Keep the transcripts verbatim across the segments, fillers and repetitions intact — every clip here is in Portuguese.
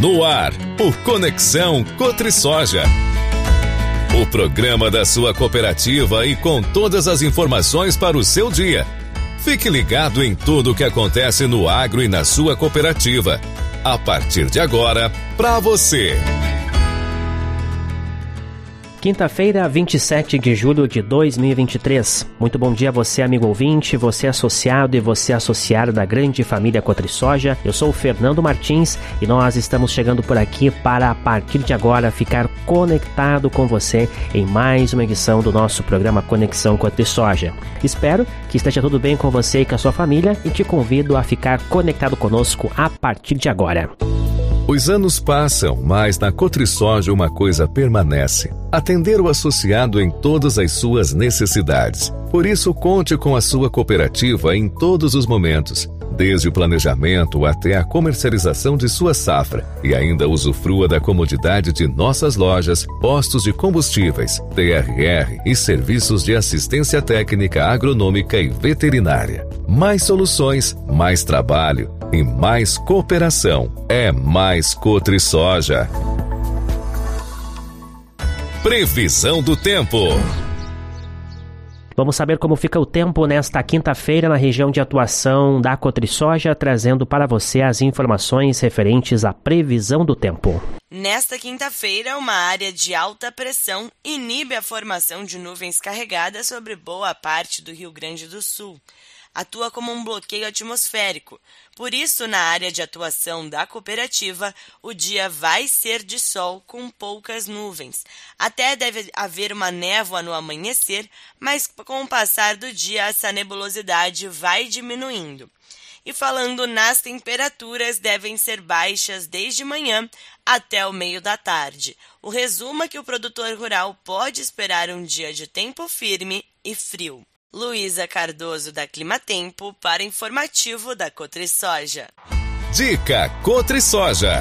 No ar, o Conexão CotriSoja. O programa da sua cooperativa e com todas as informações para o seu dia. Fique ligado em tudo o que acontece no agro e na sua cooperativa. A partir de agora, para você. Quinta-feira, vinte e sete de julho de dois mil e vinte e três. Muito bom dia a você, amigo ouvinte, você associado e você associado da grande família CotriSoja. Eu sou o Fernando Martins e nós estamos chegando por aqui para, a partir de agora, ficar conectado com você em mais uma edição do nosso programa Conexão CotriSoja. Espero que esteja tudo bem com você e com a sua família e te convido a ficar conectado conosco a partir de agora. Os anos passam, mas na CotriSoja uma coisa permanece: atender o associado em todas as suas necessidades. Por isso, conte com a sua cooperativa em todos os momentos, desde o planejamento até a comercialização de sua safra, e ainda usufrua da comodidade de nossas lojas, postos de combustíveis, T R R e serviços de assistência técnica agronômica e veterinária. Mais soluções, mais trabalho e mais cooperação. É mais CotriSoja. Previsão do tempo. Vamos saber como fica o tempo nesta quinta-feira na região de atuação da CotriSoja, trazendo para você as informações referentes à previsão do tempo. Nesta quinta-feira, uma área de alta pressão inibe a formação de nuvens carregadas sobre boa parte do Rio Grande do Sul. Atua como um bloqueio atmosférico. Por isso, na área de atuação da cooperativa, o dia vai ser de sol com poucas nuvens. Até deve haver uma névoa no amanhecer, mas com o passar do dia essa nebulosidade vai diminuindo. E falando nas temperaturas, devem ser baixas desde manhã até o meio da tarde. O resumo é que o produtor rural pode esperar um dia de tempo firme e frio. Luísa Cardoso, da Climatempo, para informativo da CotriSoja. Dica CotriSoja.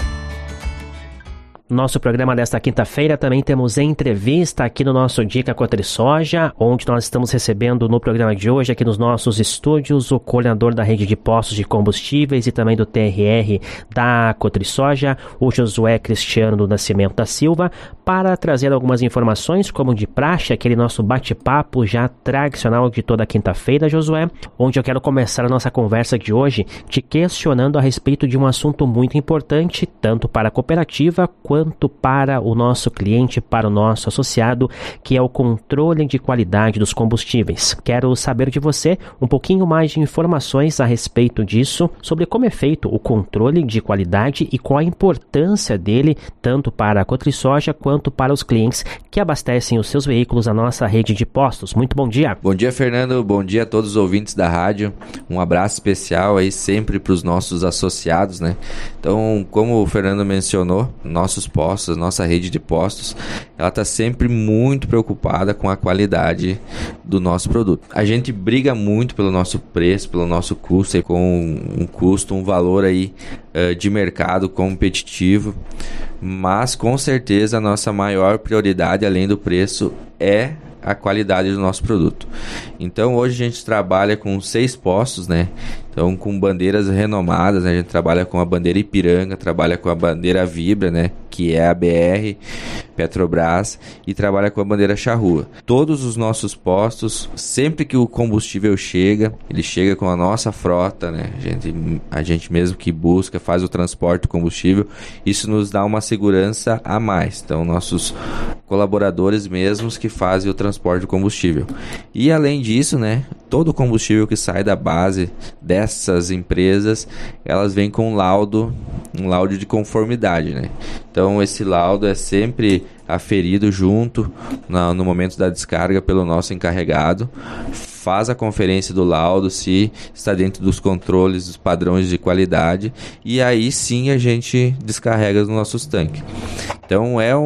Nosso programa desta quinta-feira também temos entrevista aqui no nosso Dica CotriSoja, onde nós estamos recebendo no programa de hoje, aqui nos nossos estúdios, o coordenador da rede de postos de combustíveis e também do T R R da CotriSoja, o Josué Cristiano do Nascimento da Silva, para trazer algumas informações, como de praxe, aquele nosso bate-papo já tradicional de toda quinta-feira, Josué, onde eu quero começar a nossa conversa de hoje te questionando a respeito de um assunto muito importante, tanto para a cooperativa quanto quanto para o nosso cliente, para o nosso associado, que é o controle de qualidade dos combustíveis. Quero saber de você um pouquinho mais de informações a respeito disso, sobre como é feito o controle de qualidade e qual a importância dele, tanto para a CotriSoja quanto para os clientes que abastecem os seus veículos na nossa rede de postos. Muito bom dia. Bom dia, Fernando. Bom dia a todos os ouvintes da rádio. Um abraço especial aí sempre para os nossos associados, né? Então, como o Fernando mencionou, nossos postos, nossa rede de postos, ela está sempre muito preocupada com a qualidade do nosso produto. A gente briga muito pelo nosso preço, pelo nosso custo, e com um custo, um valor aí uh, de mercado competitivo, mas com certeza a nossa maior prioridade, além do preço, é a qualidade do nosso produto. Então hoje a gente trabalha com seis postos, né? Então com bandeiras renomadas, né? A gente trabalha com a bandeira Ipiranga, trabalha com a bandeira Vibra, né? Que é a B R, Petrobras, e trabalha com a bandeira Charrua. Todos os nossos postos, sempre que o combustível chega, ele chega com a nossa frota, né? A gente, a gente mesmo que busca, faz o transporte do combustível, isso nos dá uma segurança a mais. Então nossos colaboradores mesmos que fazem o transporte do combustível. E além disso, né? Todo o combustível que sai da base dessas empresas, elas vêm com um laudo, um laudo de conformidade, né? Então esse laudo é sempre aferido junto na, no momento da descarga pelo nosso encarregado, faz a conferência do laudo se está dentro dos controles, dos padrões de qualidade, e aí sim a gente descarrega nos nossos tanques. Então é um,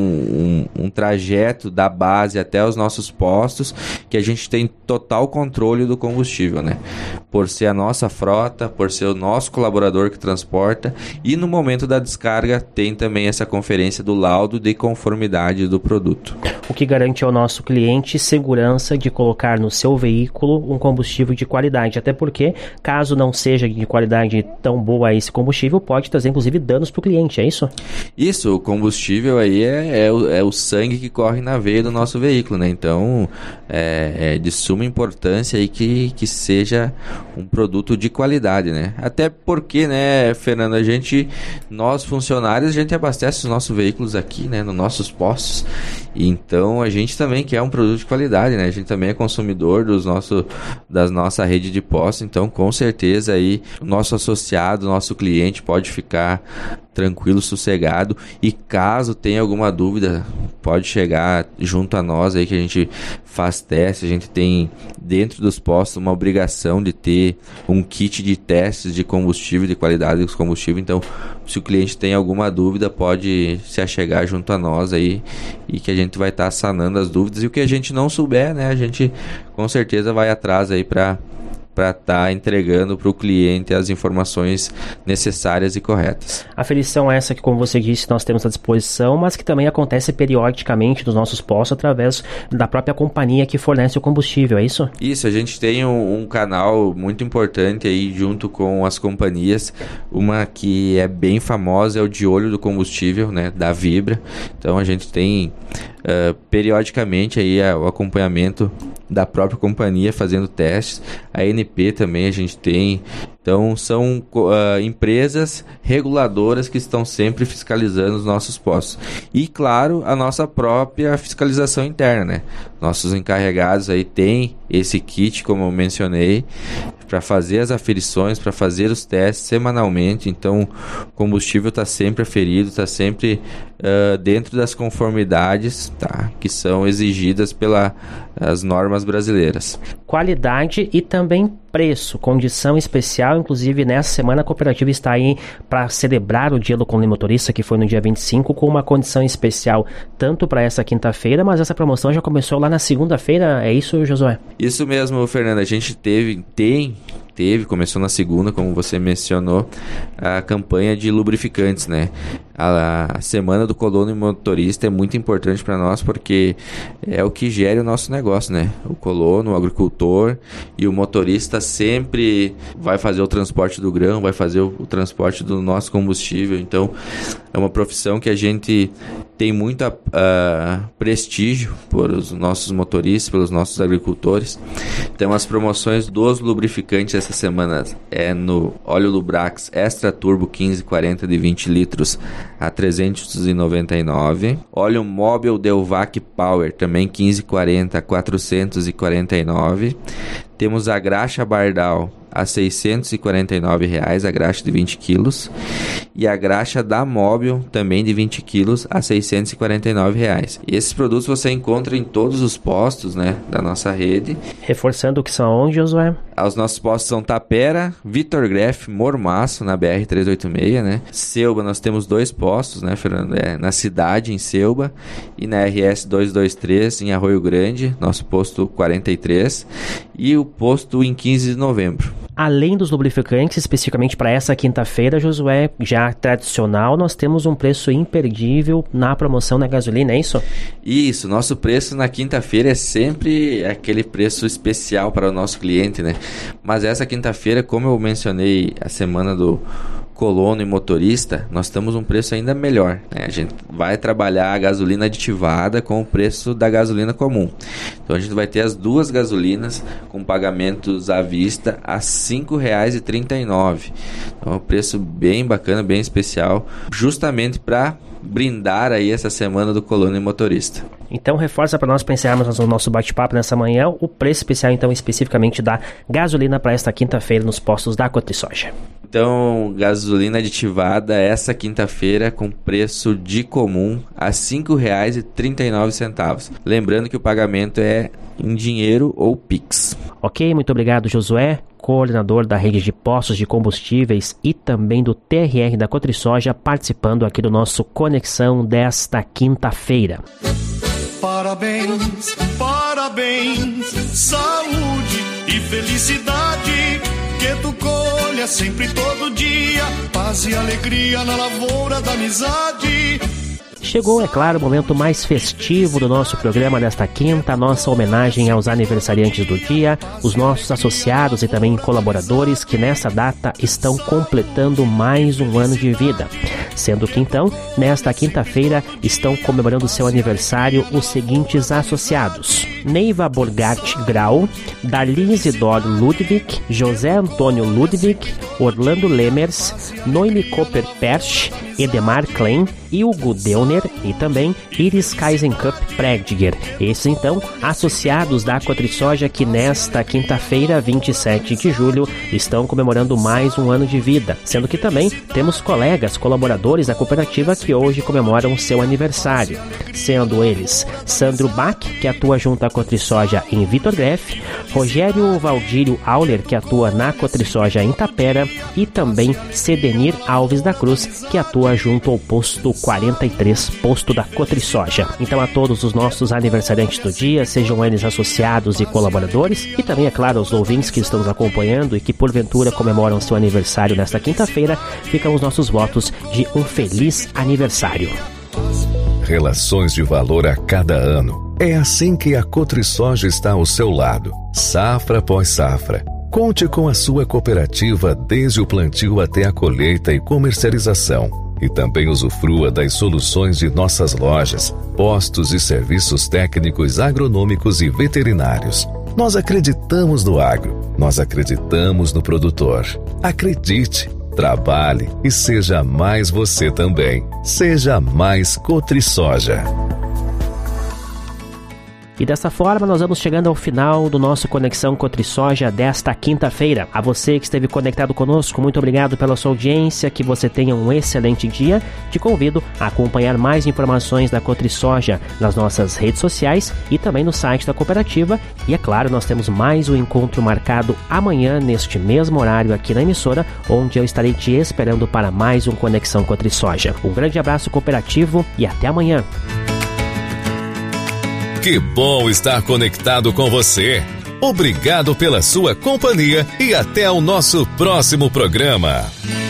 um, um trajeto da base até os nossos postos que a gente tem total controle do combustível, né? Por ser a nossa frota, por ser o nosso colaborador que transporta, e no momento da descarga tem também essa conferência do laudo de conformidade do produto. O que garante ao nosso cliente segurança de colocar no seu veículo um combustível de qualidade, até porque, caso não seja de qualidade tão boa esse combustível, pode trazer inclusive danos para o cliente, é isso? Isso, o combustível aí é, é, o, é o sangue que corre na veia do nosso veículo, né? Então é, é de suma importância aí que, que seja um produto de qualidade, né? Até porque, né, Fernando, a gente, nós funcionários, a gente abastece os nossos veículos aqui, né, nos nossos postos. Então a gente também quer um produto de qualidade, né? A gente também é consumidor dos nosso, da nossa rede de postos, então com certeza aí o nosso associado, o nosso cliente pode ficar tranquilo, sossegado, e caso tenha alguma dúvida, pode chegar junto a nós aí que a gente faz teste. A gente tem dentro dos postos uma obrigação de ter um kit de testes de combustível, de qualidade dos combustíveis. Então, se o cliente tem alguma dúvida, pode se achegar junto a nós aí e que a gente vai estar tá sanando as dúvidas, e o que a gente não souber, né, a gente com certeza vai atrás aí para para estar tá entregando para o cliente as informações necessárias e corretas. Aferição essa que, como você disse, nós temos à disposição, mas que também acontece periodicamente nos nossos postos através da própria companhia que fornece o combustível, é isso? Isso, a gente tem um, um canal muito importante aí junto com as companhias, uma que é bem famosa é o de olho do combustível, né, da Vibra. Então a gente tem uh, periodicamente aí a, o acompanhamento da própria companhia fazendo testes. A N P também a gente tem. Então são uh, empresas reguladoras que estão sempre fiscalizando os nossos postos. E claro, a nossa própria fiscalização interna, né? Nossos encarregados aí têm esse kit, como eu mencionei, para fazer as aferições, para fazer os testes semanalmente. Então o combustível está sempre aferido, está sempre uh, dentro das conformidades, tá, que são exigidas pelas normas brasileiras. Qualidade e também preço, condição especial. Inclusive nessa semana a cooperativa está aí para celebrar o Dia do Colônia Motorista, que foi no dia vinte e cinco, com uma condição especial tanto para essa quinta-feira, mas essa promoção já começou lá na segunda-feira, é isso, Josué? Isso mesmo, Fernando, a gente teve, tem Teve, começou na segunda, como você mencionou, a campanha de lubrificantes, né? A, a semana do colono motorista é muito importante para nós, porque é o que gera o nosso negócio, né? O colono, o agricultor e o motorista sempre vai fazer o transporte do grão, vai fazer o, o transporte do nosso combustível. Então, é uma profissão que a gente tem muito uh, prestígio por os nossos motoristas, pelos nossos agricultores. Então, as promoções dos lubrificantes essa semana é no óleo Lubrax Extra Turbo quinze quarenta de vinte litros a trezentos e noventa e nove reais. Óleo Móbil Delvac Power também quinze quarenta a quatrocentos e quarenta e nove reais. Temos a graxa Bardal a seiscentos e quarenta e nove reais, a graxa de vinte quilos, e a graxa da Móbil também de vinte quilos a seiscentos e quarenta e nove reais. E esses produtos você encontra em todos os postos, né, da nossa rede. Reforçando o que são onde, Josué? Os nossos postos são Tapera, Vitor Greff, Mormaço, na B R trezentos e oitenta e seis, né? Selba, nós temos dois postos, né, Fernando? É, na cidade, em Selba, e na R S duzentos e vinte e três, em Arroio Grande, nosso posto quarenta e três, e o posto em quinze de novembro. Além dos lubrificantes, especificamente para essa quinta-feira, Josué, já tradicional, nós temos um preço imperdível na promoção da gasolina, é isso? Isso, nosso preço na quinta-feira é sempre aquele preço especial para o nosso cliente, né? Mas essa quinta-feira, como eu mencionei a semana do colono e motorista, nós temos um preço ainda melhor, né? A gente vai trabalhar a gasolina aditivada com o preço da gasolina comum. Então a gente vai ter as duas gasolinas com pagamentos à vista a cinco reais e trinta e nove centavos. Então é um preço bem bacana, bem especial, justamente para brindar aí essa semana do colono e motorista. Então reforça para nós para encerrarmos o nosso bate-papo nessa manhã o preço especial, então, especificamente da gasolina para esta quinta-feira nos postos da Cotrisoja. Então, gasolina aditivada essa quinta-feira com preço de comum a cinco reais e trinta e nove centavos. Lembrando que o pagamento é em dinheiro ou Pix. Ok, muito obrigado, Josué. coordenador da rede de postos de combustíveis e também do T R R da Cotrisoja, participando aqui do nosso Conexão desta quinta-feira. Parabéns, parabéns, saúde e felicidade, que tu colha sempre todo dia, paz e alegria na lavoura da amizade. Chegou, é claro, o momento mais festivo do nosso programa desta quinta, a nossa homenagem aos aniversariantes do dia, os nossos associados e também colaboradores que nessa data estão completando mais um ano de vida. Sendo que então, nesta quinta-feira, estão comemorando seu aniversário os seguintes associados: Neiva Borgart Grau, Darlene Isidoro Ludwig, José Antônio Ludwig, Orlando Lemers, Noemi Cooper Persch, Edemar Klein, Hugo Deuner e também Iris Kaisencup Prediger. Esses então, associados da Cotrisoja que nesta quinta-feira, vinte e sete de julho, estão comemorando mais um ano de vida, sendo que também temos colegas, colaboradores da cooperativa que hoje comemoram seu aniversário, sendo eles Sandro Bach, que atua junto à Cotrisoja em Vitor Greff, Rogério Valdírio Auler, que atua na Cotrisoja em Tapera, e também Cedenir Alves da Cruz, que atua junto ao posto quarenta e três, posto da Cotrisoja. Então, a todos os nossos aniversariantes do dia, sejam eles associados e colaboradores, e também, é claro, aos ouvintes que estão nos acompanhando e que porventura comemoram seu aniversário nesta quinta-feira, ficam os nossos votos de um feliz aniversário. Relações de valor a cada ano. É assim que a Cotrisoja está ao seu lado, safra após safra. Conte com a sua cooperativa desde o plantio até a colheita e comercialização. E também usufrua das soluções de nossas lojas, postos e serviços técnicos agronômicos e veterinários. Nós acreditamos no agro, nós acreditamos no produtor. Acredite, trabalhe e seja mais você também. Seja mais Cotrisoja. E dessa forma nós vamos chegando ao final do nosso Conexão Cotrisoja desta quinta-feira. A você que esteve conectado conosco, muito obrigado pela sua audiência, que você tenha um excelente dia. Te convido a acompanhar mais informações da Cotrisoja nas nossas redes sociais e também no site da cooperativa. E é claro, nós temos mais um encontro marcado amanhã neste mesmo horário aqui na emissora, onde eu estarei te esperando para mais um Conexão Cotrisoja. Um grande abraço cooperativo e até amanhã. Que bom estar conectado com você. Obrigado pela sua companhia e até o nosso próximo programa.